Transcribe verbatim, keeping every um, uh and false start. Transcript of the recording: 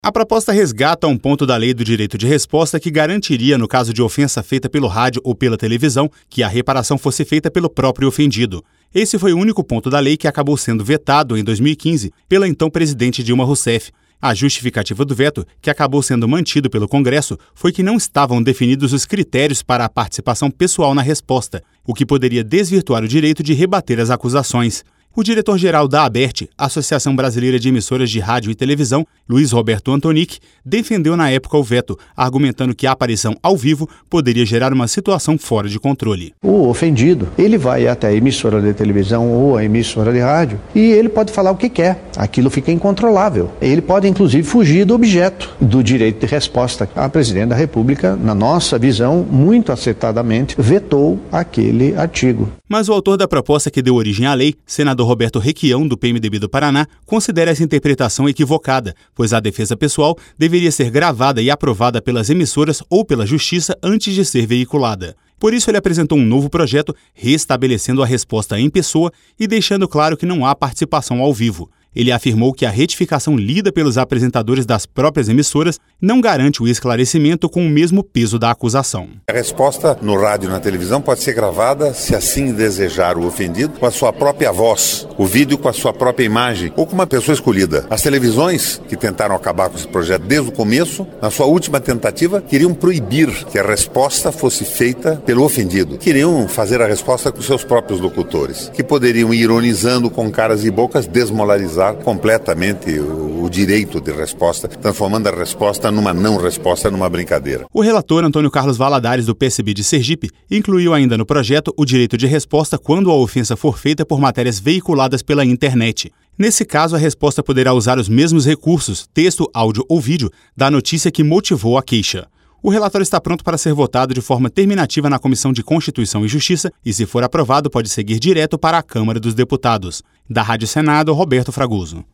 A proposta resgata um ponto da Lei do Direito de Resposta que garantiria, no caso de ofensa feita pelo rádio ou pela televisão, que a reparação fosse feita pelo próprio ofendido. Esse foi o único ponto da lei que acabou sendo vetado em dois mil e quinze pela então presidente Dilma Rousseff. A justificativa do veto, que acabou sendo mantido pelo Congresso, foi que não estavam definidos os critérios para a participação pessoal na resposta, o que poderia desvirtuar o direito de rebater as acusações. O diretor-geral da ABERT, Associação Brasileira de Emissoras de Rádio e Televisão, Luiz Roberto Antonic, defendeu na época o veto, argumentando que a aparição ao vivo poderia gerar uma situação fora de controle. O ofendido, ele vai até a emissora de televisão ou a emissora de rádio e ele pode falar o que quer. Aquilo fica incontrolável. Ele pode, inclusive, fugir do objeto do direito de resposta. A presidente da República, na nossa visão, muito acertadamente, vetou aquele artigo. Mas o autor da proposta que deu origem à lei, senador Roberto Requião, do P M D B do Paraná, considera essa interpretação equivocada, pois a defesa pessoal deveria ser gravada e aprovada pelas emissoras ou pela Justiça antes de ser veiculada. Por isso, ele apresentou um novo projeto, restabelecendo a resposta em pessoa e deixando claro que não há participação ao vivo. Ele afirmou que a retificação lida pelos apresentadores das próprias emissoras não garante o esclarecimento com o mesmo peso da acusação. A resposta no rádio e na televisão pode ser gravada, se assim desejar o ofendido, com a sua própria voz, o vídeo com a sua própria imagem ou com uma pessoa escolhida. As televisões, que tentaram acabar com esse projeto desde o começo, na sua última tentativa, queriam proibir que a resposta fosse feita pelo ofendido. Queriam fazer a resposta com seus próprios locutores, que poderiam ir ironizando com caras e bocas, desmoralizar completamente o, o direito de resposta, transformando a resposta numa não resposta, numa brincadeira. O relator Antônio Carlos Valadares, do P S B de Sergipe, incluiu ainda no projeto o direito de resposta quando a ofensa for feita por matérias veiculadas pela internet. Nesse caso, a resposta poderá usar os mesmos recursos, texto, áudio ou vídeo, da notícia que motivou a queixa. O relatório está pronto para ser votado de forma terminativa na Comissão de Constituição e Justiça e, se for aprovado, pode seguir direto para a Câmara dos Deputados. Da Rádio Senado, Roberto Fragoso.